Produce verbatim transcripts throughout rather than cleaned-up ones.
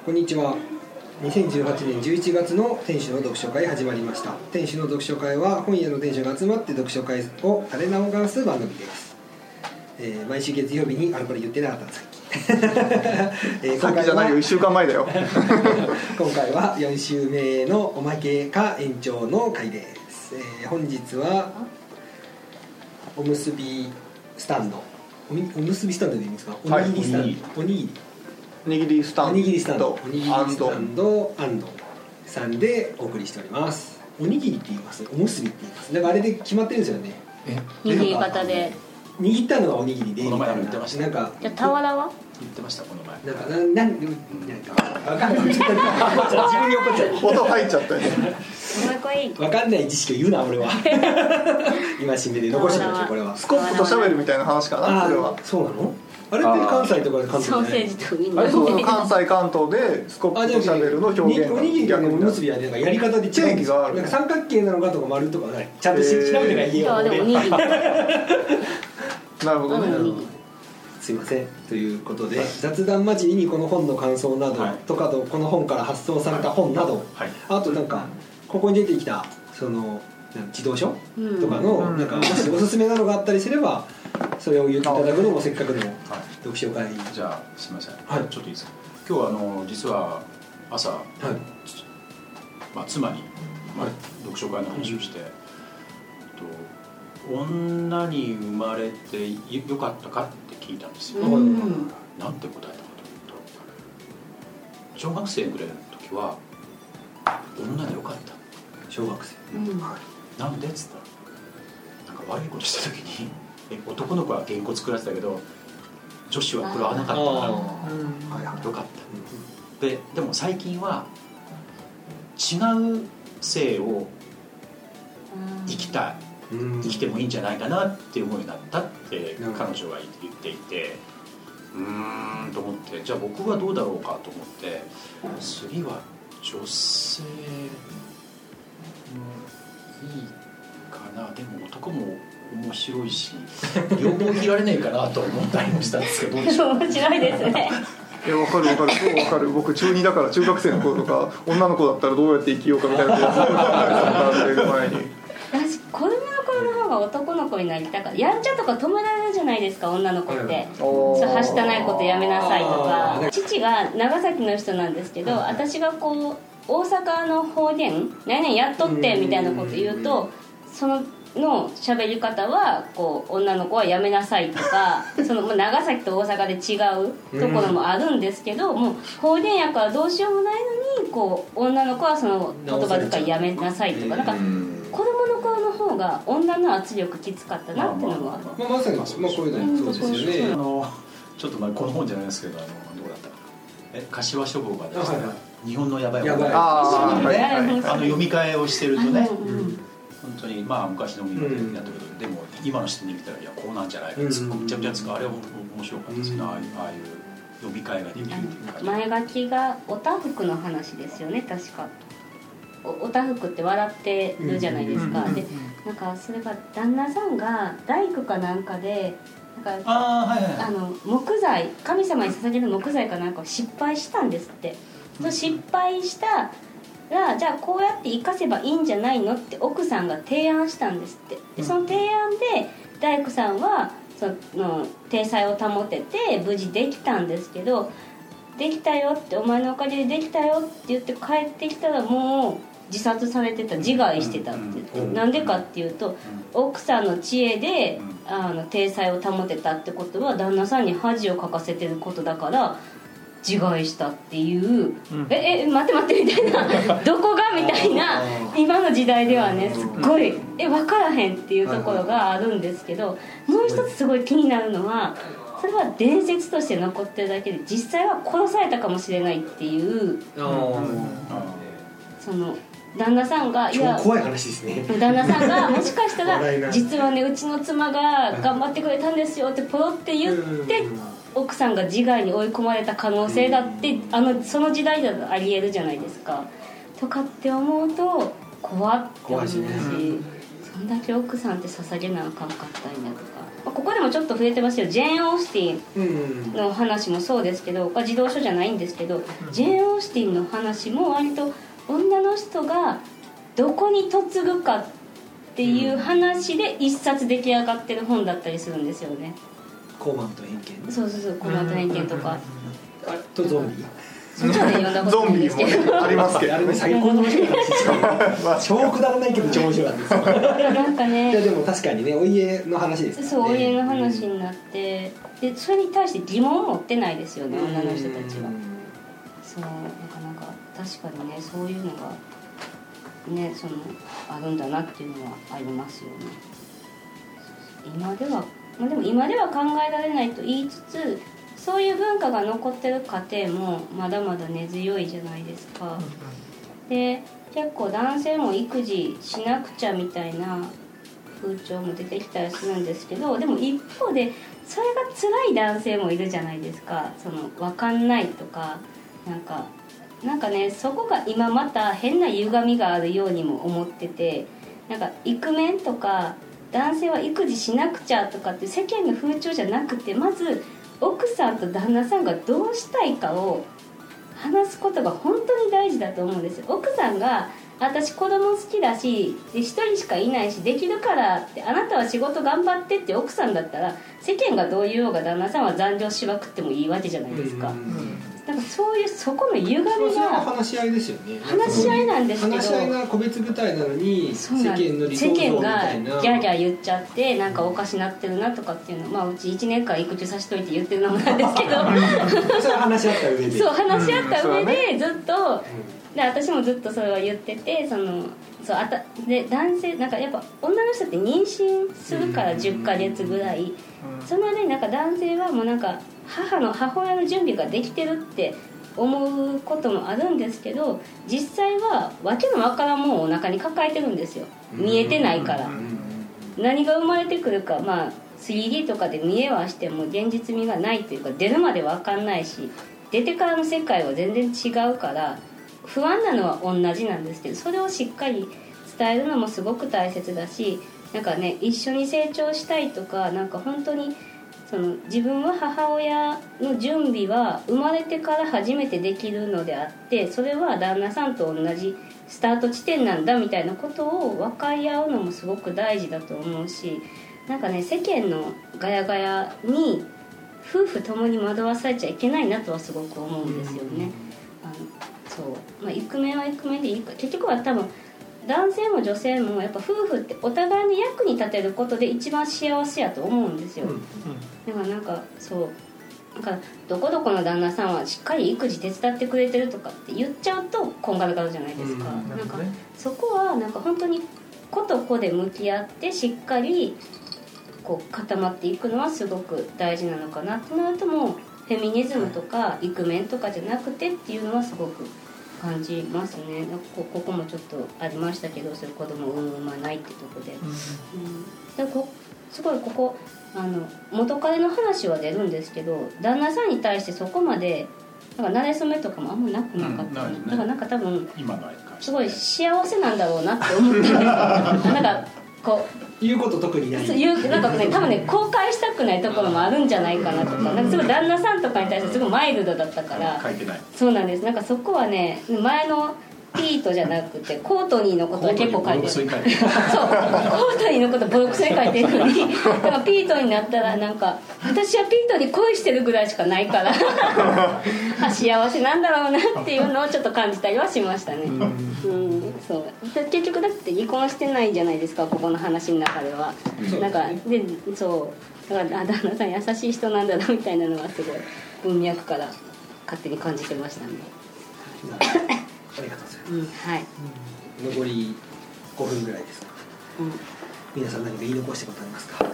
こんにちは。にせんじゅうはちねんじゅういちがつの店主の読書会始まりました。店主の読書会は本屋の店主が集まって読書会を垂れ流す番組です。えー、毎週月曜日にあれこれ言ってなかったんですさっきえー、 さっきじゃないよ、いっしゅうかんまえだよ今回はよん週目のおまけか延長の回です。えー、本日はおむすびスタンド、お, みおむすびスタンドでいいんですか？おにぎりスタンド、はい、おにぎりおにぎりスタンドおにぎりスタンドおにぎりスタンドアンドさんでお送りしております。おにぎりって言います、おむすびって言います。だからあれで決まってるんですよね。 え握り方で握ったのがおにぎりで、 この前言ってました。 なんかじゃあ俵は言ってましたこの前。 なんかなんなんなんかわかんない自分に怒っちゃう音入っちゃったよね。 もう一個いい。 わかんない知識を言うな俺は今しんでで残してましょう。これはスコップとシャベルみたいな話かな。それはそうなの？あれって関西とかで関東じゃない？ ソーセージとウインナあれそうー。 関西関東でスコップとシャベルの表現がおにぎりとおむすびはね、なんかやり方で違うんですよ。 定義がある。 なんか三角形なのかとか丸とかない。ちゃんと調べてから言えよ。 今日はでもおにぎり。 なるほどね。 すいませんということで、雑談交じりにこの本の感想など、はい、とかとこの本から発送された本など、はいはい、あとなんかここに出てきたその児童書とかの、うん、なんかもしおすすめなのがあったりすればそれを言っていただくのもせっかくの読書会、はい、 じゃあすみません、 はい、 ちょっといいですか。今日はあの実は朝、はいまあ、妻に、まあ、読書会の話をして、はい、と女に生まれてよかったかって聞いたんですよ、うん、なんて答えたかというと、小学生ぐらいの時は女でよかった。 小学生、うん、 なんでっつったら、なんか悪いことした時にえ男の子は原稿作らせたけど女子は食らわなかったから、うん、よかった、で, でも最近は違う性を生きたい、うん、生きてもいいんじゃないかなっていう思いになったって彼女は言っていて、うーんと思って、じゃあ僕はどうだろうかと思って、次は女性いいかな、でも男も面白いし両方生きられねえかなと思ったりもしたんですけど、どうでしょう。 面白いですね。 いや分かる分かるそう分かる。僕中にだから中学生の頃とか女の子だったらどうやって生きようかみたいなやつを考えた前に私子供の頃の方が男の子になりたかった。やんちゃとか止められるじゃないですか女の子って、うん、そうはしたないことやめなさいとか。父が長崎の人なんですけど、私がこう大阪の方言何々やっとってみたいなこと言うと、そのの喋り方はこう女の子はやめなさいとかその長崎と大阪で違うところもあるんですけど、もう方言やからどうしようもないのにこう女の子はその言葉遣いやめなさいとか、なんか子供の頃の方が女の圧力きつかったなっていうのがある。 まあまさにまあこういうのそうですよね。 あのちょっとまあこの本じゃないですけど、あのどうだったかな、え柏書房が出した日本のやばい本、あの読み替えをしてるとね、本当にまあ昔のものになったけど、うん、でも今の視点で見たらいやこうなんじゃないかってすごくめちゃめちゃつか、あれは本当に面白かったですね、うん、ああいう読み替えができるっていうか、 前書きがおたふくの話ですよね確か。 お, おたふくって笑ってるじゃないですか、うん、でなんかそれが旦那さんが大工かなんかでなんかあ、はいはい、あの木材神様に捧げる木材かなんかを失敗したんですって、うん、失敗したらじゃあこうやって生かせばいいんじゃないのって奥さんが提案したんですって。でその提案で大工さんはその体裁を保てて無事できたんですけど、できたよってお前のおかげでできたよって言って帰ってきたらもう自殺されてた、自害してたって言って、なんでかっていうと奥さんの知恵であの体裁を保てたってことは旦那さんに恥をかかせてることだから自害したっていう、うん、ええ待って待ってみたいなどこがみたいな今の時代ではねすっごいえ分からへんっていうところがあるんですけど、もう一つすごい気になるのはそれは伝説として残ってるだけで実際は殺されたかもしれないっていう、うん、その旦那さんがいや超怖い話ですね。 旦那さんがもしかしたら実はねうちの妻が頑張ってくれたんですよってポロって言って奥さんが自害に追い込まれた可能性だってあのその時代だとありえるじゃないですかとかって思うと怖って思うし、そんだけ奥さんって捧げなあかんかったんやとか、まあ、ここでもちょっと触れてますよ。ジェーン・オースティンの話もそうですけど、これ児童書じゃないんですけど、ジェーン・オースティンの話も割と女の人がどこに嫁ぐかっていう話で一冊出来上がってる本だったりするんですよね。 高慢と偏見。 そうそうそう、高慢と偏見とかとゾンビ。 そっちはね読んだことないんですけど、 ゾンビもありますけど、 あれね最高の面白い話超くだらないけど超面白いんですよ。 なんかね、 いやでも確かにね、お家の話ですからね。 そう、お家の話になって、でそれに対して疑問を持ってないですよね、女の人たちは。そう、なかなか確かにね、そういうのがね、そのあるんだなっていうのはありますよね。今では、まあ、でも今では考えられないと言いつつ、そういう文化が残ってる家庭もまだまだ根強いじゃないですか。で結構男性も育児しなくちゃみたいな風潮も出てきたりするんですけど、でも一方でそれが辛い男性もいるじゃないですか。その分かんないとか、なんかなんかね、そこが今また変な歪みがあるようにも思ってて、なんかイクメンとか男性は育児しなくちゃとかって世間の風潮じゃなくて、まず奥さんと旦那さんがどうしたいかを話すことが本当に大事だと思うんですよ。奥さんが私子供好きだし一人しかいないしできるからって、あなたは仕事頑張ってって奥さんだったら、世間がどう言おうが旦那さんは残業しまくってもいいわけじゃないですか。なんかそういうそこの歪みが、 それは話し合いですよね。 話し合いなんですけど、 話し合いが個別具体なのに世間の理想像み世間がたいなギャーギャー言っちゃって、なんかおかしなってるなとかっていうの、まあうちいちねんかん育休させといて言ってるのもなんですけどそれは話し合った上で、 そう話し合った上でずっと、 うん、 で私もずっとそれは言ってて、そのそうあたで男性なんかやっぱ女の人って妊娠するからじゅっかげつぐらい、その間になんか男性はもうなんか母の母親の準備ができてるって思うこともあるんですけど、実際は訳のわからんもんをお腹に抱えてるんですよ。見えてないから、何が生まれてくるか、まあ スリーディー とかで見えはしても現実味がないというか、出るまでわかんないし、出てからの世界は全然違うから不安なのは同じなんですけど、それをしっかり伝えるのもすごく大切だし、なんかね、一緒に成長したいとか、なんか本当にその自分は母親の準備は生まれてから初めてできるのであって、それは旦那さんと同じスタート地点なんだみたいなことを分かり合うのもすごく大事だと思うし、なんかね、世間のガヤガヤに夫婦ともに惑わされちゃいけないなとはすごく思うんですよね。あのそう、まあ、イクメンはイクメンでいいか、結局は多分男性も女性もやっぱ夫婦ってお互いに役に立てることで一番幸せやと思うんですよ、うんうん、だからなんかそうなんかどこどこの旦那さんはしっかり育児手伝ってくれてるとかって言っちゃうとこんがらがるじゃないですか、うん、なんかそこはなんか本当に子と子で向き合ってしっかりこう固まっていくのはすごく大事なのかなってなると、もうフェミニズムとかイクメンとかじゃなくてっていうのはすごく感じますね。ここもちょっとありましたけど、それ子供を産まないってとこで、うんうん、でこすごいここあの元彼の話は出るんですけど、旦那さんに対してそこまでなんか馴れ初めとかもあんまなくなかった、うんね、だからなんか多分すごい幸せなんだろうなって思ったんですよなんかこう言うこと特にない言うなんかね、多分ね公開したくないところもあるんじゃないかなとか、なんかすごい旦那さんとかに対してすごいマイルドだったから書いてない。 そうなんです。なんかそこはね、前のピートじゃなくてコートニーのことは結構書いてる。そうコートニーのことボロクソに書いてるのにだからピートになったらなんか私はピートに恋してるぐらいしかないからあ幸せなんだろうなっていうのをちょっと感じたりはしましたね。うん、うん、そう結局だって離婚してないじゃないですか、ここの話の中では。なんかでそうだから旦那さん優しい人なんだなみたいなのがすごい文脈から勝手に感じてましたね。 ありがとうございます、 うん、はい、 うん、残りごふんぐらいですが、うん、皆さん何か言い残したことありますか？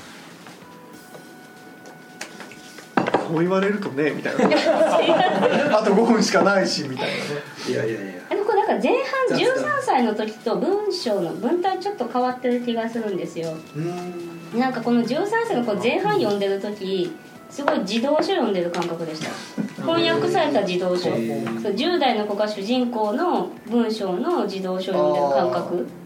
そう言われるとねみたいなあとごふんしかないしみたいなね。 いやいやいや、 あの子なんか前半じゅうさんさいの時と文章の文体ちょっと変わってる気がするんですよ。うーん、なんかこのじゅうさんさいの子前半読んでる時すごい児童書読んでる感覚でした。翻訳された児童書、そうじゅう代の子が主人公の文章の児童書読んでる感覚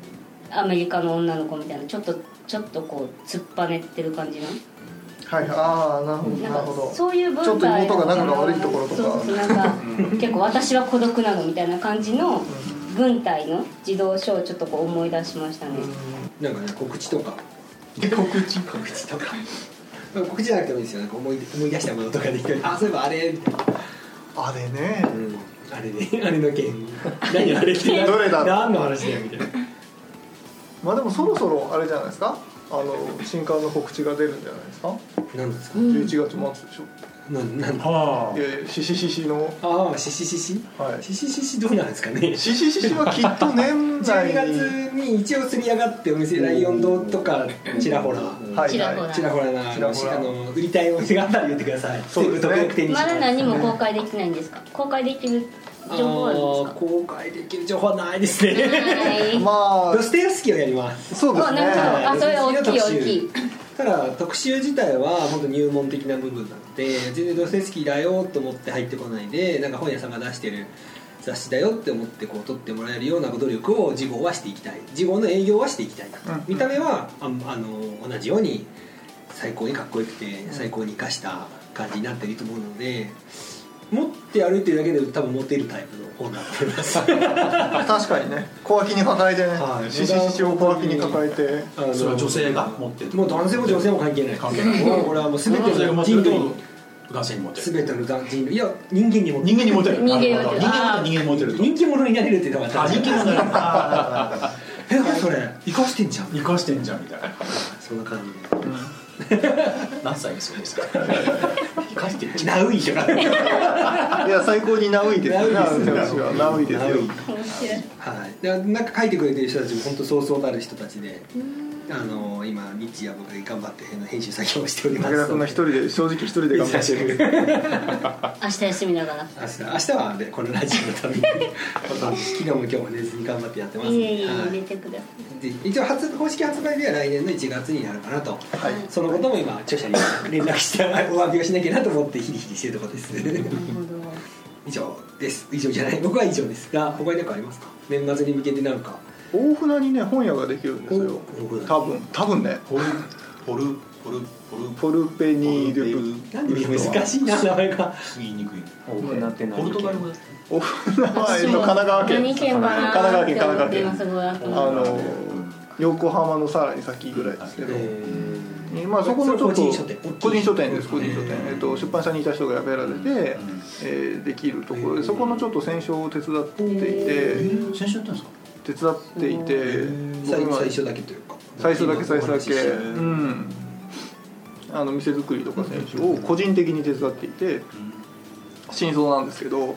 アメリカの女の子みたいなちょっとちょっとこう突っぱねってる感じのはい、ああなるほどなんかなるほど。 そういう文化ちょっと妹が仲が悪いところとかそうそうそうなんか結構私は孤独なのみたいな感じの軍隊の児童書をちょっとこう思い出しましたね。 なんかね告知とか告知告知とか告知じゃなくてもいいですよ。なんか思い思い出したものとかできて、あそういえばあれみたいな、 あれね、 うん、あれねあれの件何あれってどれだ何の話だよみたいな。まあでもそろそろあれじゃないですか、あの新刊の告知が出るんじゃないですか。 何ですか、 じゅういちがつ末でしょ。 なんなんはあいやいやシシシシのああシシシシはいシシシシどうなんですかね。 シシシシはきっと年じゅうに内にがつに一応釣り上がってお店ライオン堂とかちらほらはいちらほらはいちらほらなあのちらほらあの売りたいお店があったら言ってください。 そうですね全部特約店にしまますだ何も公開できないんですか。公開できる情報あるんですか。 あー公開できる情報はないですね。 はいまドステヨフスキーをやります。 あそうですね。 あなるほど。あそれは大きい大きい。 ただ特集自体は本当入門的な部分なので、全然ドステヨフスキーだよと思って入ってこないで、なんか本屋さんが出してる雑誌だよって思ってこう取ってもらえるような努力を次号はしていきたい。次号の営業はしていきたいなと、 うん見た目はああの同じように最高にかっこよくて最高に生かした感じになっていると思うので、持って歩いてるだけで多分持てるタイプの本になっております確かにね、小脇に抱えてね、 はいシシシシを小脇に抱えて、 あのそれは女性が持ってる。 もう男性も女性も関係ない。 関係ないもうこれはもう全て女性が持のってると人類男性に持ってる。 全ての人類いや人間にも人間に持てる。 人間に持てる人間に人間に持てると。 人気者になれるって言ったあら人間になれる。あえ何それ生かしてんじゃん。 生かしてんじゃんみたいな。 そんな感じ何歳ですよですか。生かしてんでじゃん。 ナウイとかいや最高にナウイですよね。 ナウイです私はナウイですよ。 面白い。 はいでなんか書いてくれてる人たちも本当そうそうたる人たちで、あの今日夜僕が頑張って編集作業をしております。 武田君が一人で正直一人で頑張ってる。 明日休みながら。 明日明日は、ね、このラジオのために昨日も今日も寝ずに頑張ってやってます、 いえいえはい入れてください。 で一応発公式発売日は来年のいちがつになるかなと、 はい。 そのことも今著者に連絡してお詫びをしなきゃなと思ってヒリヒリしてるところですなるほど。 以上です以上じゃない僕は以上ですが他に何かありますか。年末に向けて何か大船にね本屋ができるんですよ。多分多分ね。 ポルポルポルポルポルペニールブなんで難しいな名前が。 言いにくい。 大船って何ポルトガル語だ。 大船はえっと神奈川県。 何県かな神奈川県神奈川県今すごいあの横浜のさらに先ぐらいですけど。 えまあそこのちょっと個人書店個人書店です個人書店、えっと、出版社にいた人がやめられて、えーできるところでそこのちょっと選書を手伝っていて先週やったんですか。 手伝っていて最僕は最初だけというか最初だけ最初だけお話ししてうんあの店作りとか選手を個人的に手伝っていて真相なんですけど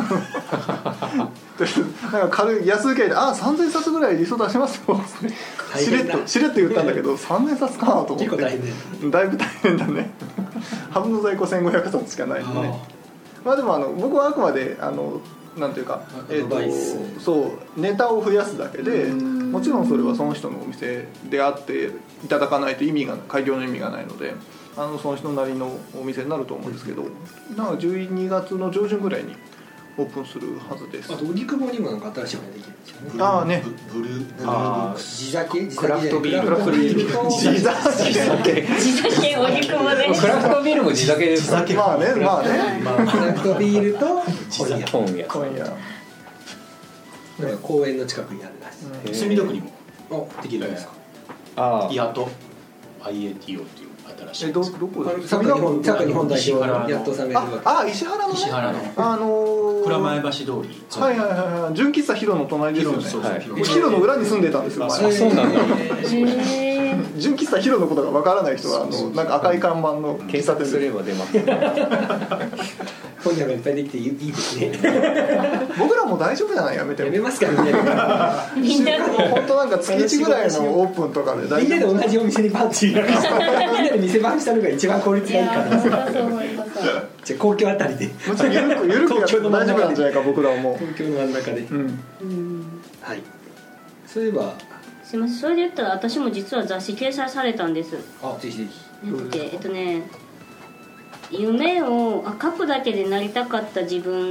なんか軽い安請けで「あさんぜんさつぐらい理想出しますよ」しれっとしれっと言ったんだけどさんぜんさつかなと思って結構大変だよだいぶ大変だね半分の在庫せんごひゃくさつしかないんでねまあでもあの僕はあくまであのなんていうか、えー、とそうネタを増やすだけでもちろんそれはその人のお店であっていただかないと意味が開業の意味がないのであのその人なりのお店になると思うんですけどなんかじゅうにがつの上旬ぐらいにオープンするはずです。 あと荻窪にもなんか新しいのができるんですよね。 ああねブルーあー地酒クラフトビールクラフトビールと地酒地酒お肉まで。 クラフトビールも地酒ですか。 まあねまあねまあクラフトビールと本屋本屋。 今夜なんか公園の近くにあるらしい。 墨田区にもおできるんですか。 あイアト アイエーティーオー っていう新しいえどどこですサッカー日本サッカー日本代石原の表やっとさんがいるわけ。 ああ石原のね石原のあのー蔵前橋通り。 はいはいはいはい純喫茶ヒロの隣ですよねそうそうはいヒロの裏に住んでたんですよあ前そうなんだ。 へえ。 純喫茶ヒロのことがわからない人はあのなんか赤い看板の検索すれば出ます。 本屋がいっぱいできていいですね。 僕らも大丈夫じゃないやめてもやめますからね。 みんな本当なんか月いちぐらいのオープンとかで大みんなで丈夫同じお店にバンっていうみんなで店番したのが一番効率いがいいから。 やそうそう思います。 じゃあ公共あたりでもちろんゆるくゆるくやって大丈夫なんじゃないか僕らはもう東京の真ん中で、 うんうん。 はい。そういえばすみません。それで言ったら私も実は雑誌掲載されたんです。 あぜひぜひ。 なんだっけえっとね夢をあ書くだけでなりたかった自分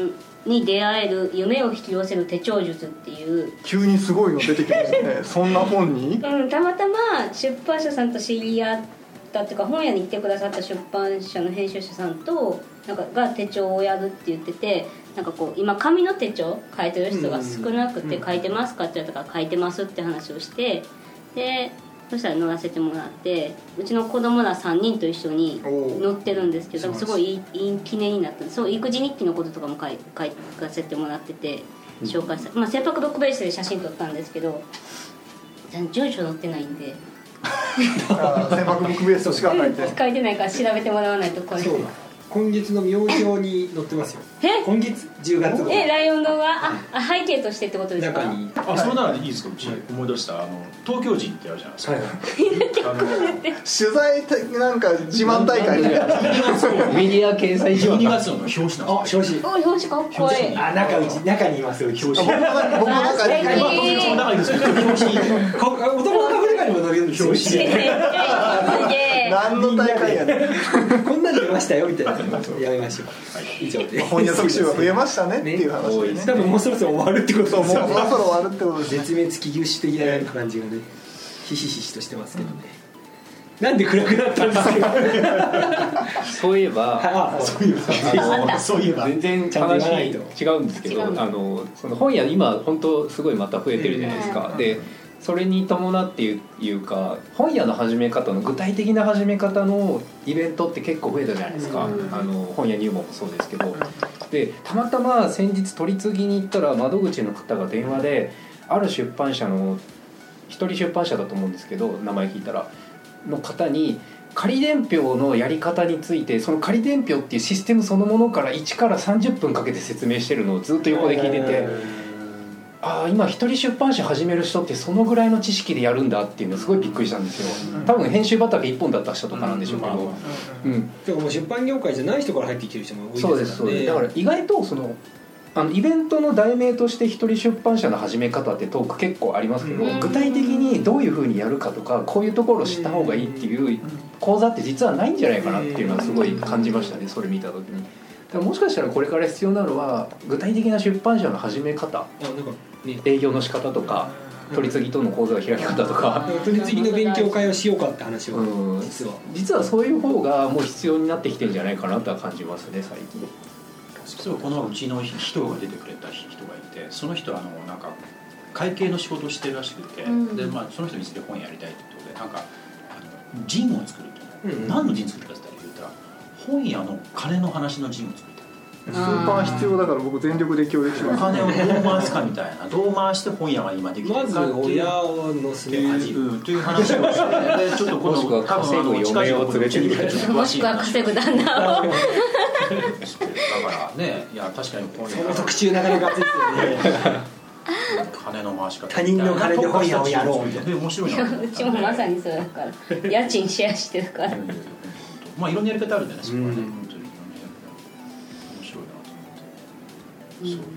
に出会える夢を引き寄せる手帳術っていう、 急にすごいの出てきますねそんな本に、 うん、たまたま出版社さんと知り合ったっていうか、本屋に行ってくださった出版社の編集者さんとなんかが手帳をやるって言ってて、なんかこう今紙の手帳書いてる人が少なくて、書いてますかって言われたから書いてますって話をして、でそしたら乗らせてもらって、うちの子供らさんにんと一緒に乗ってるんですけど、すごいいい、いい記念になったんです。そう育児日記のこととかも書い書かせてもらってて紹介した、まあ、船舶ブックベースで写真撮ったんですけど住所載ってないんで船舶ブックベースとしか書いて書いてないから調べてもらわないとこれ。 そうだ、今月の明星に載ってますよ。 え今月じゅうがつ号。 えライオンのがああ背景としてってことですか。 中にあ、それならいいですか。うち思い出したあの東京人ってあるじゃないですか、 はいあの取材なんか自慢大会みたいなメディア掲載じゅうに書がつの表紙なんですよ。 あ、表紙。 お表紙かっこいい。 あ、中うち中にいますよ表紙。 僕の僕の中にあ素敵まあ僕の中にですけど表紙こ男の隠れ家にも載るんですよ。 すげえ何の大会やねんこんなに出ましたよみたいな。やめましょう。以上で。 本屋特集が増えましたねっていう話でね。 多分もうそろそろ終わるってことそう、もうそろですよね。 そろ終わるってことですね。 絶滅危惧種的な感じがね、ひしひしとしてますけどね。なんで暗くなったんですか。 そういえばあ、そういうあのそういえば全然ちゃんと言わない話と違うんですけど、 違うあのその本屋今本当すごいまた増えてるじゃないですか。でそれに伴っていうか本屋の始め方の具体的な始め方のイベントって結構増えたじゃないですか、 うんあの本屋入門もそうですけど、でたまたま先日取り次ぎに行ったら窓口の方が電話である出版社の一人出版社だと思うんですけど、名前聞いたらの方に仮伝票のやり方について、その仮伝票っていうシステムそのものからいちからさんじゅっぷんかけて説明してるのをずっと横で聞いてて、ああ今一人出版社始める人ってそのぐらいの知識でやるんだっていうのすごいびっくりしたんですよ。多分編集畑一本だった人とかなんでしょうけど、うん、 でももう出版業界じゃない人から入ってきてる人も多いですからね。 そうですそうです。だから意外とそのあのイベントの題名として一人出版社の始め方ってトーク結構ありますけど、 うん具体的にどういうふうにやるかとかこういうところを知った方がいいっていう講座って実はないんじゃないかなっていうのはすごい感じましたね、それ見た時に。だからもしかしたらこれから必要なのは具体的な出版社の始め方、 あ、なんかね、 営業の仕方とか取り次ぎとの講座の開き方とか、 取り次ぎの勉強会をしようかって話をうん実は実はそういう方がもう必要になってきてるんじゃないかなとは感じますね最近。 そうこのうちの人が出てくれた人がいて、その人はあのなんか会計の仕事をしてるらしくて、うん、でまあその人にいずれ本やりたいってことでなんかあのジンを作ると、うんうん、何のジン作るかって言ったら本屋の金の話のジンを作る。 スーパー必要だから僕全力で協力します。 お金をどう回すかみたいな、どう回して本屋が今できてるかっていうまず親を乗せるという話をしてでちょっとこのもしくは稼ぐ嫁を連れてるもしくは稼ぐ旦那をだからね、いや確かに本屋その特集なかなか熱いですよね。 金の回し方他人の金で本屋をやろうみたいな。 面白いな。 うちもまさにそうだから家賃シェアしてるからまあいろんなやり方あるんじゃないですか、ね、 うん本当に面白いなと思って、そう、はい、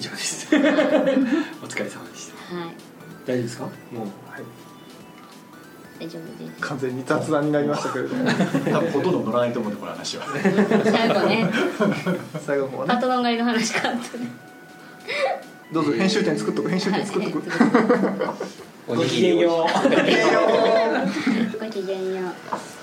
以上です。お疲れ様でした。 はい、 大丈夫ですか？もう、 はい、 大丈夫です。 完全に雑談になりましたけれども多分ほとんど乗らないと思うんでこの話は最後ね最後の方はねパトロン狩りの話かとねどうぞ編集点作っとく編集点作っとくごきげんよう。 ごきげんよう。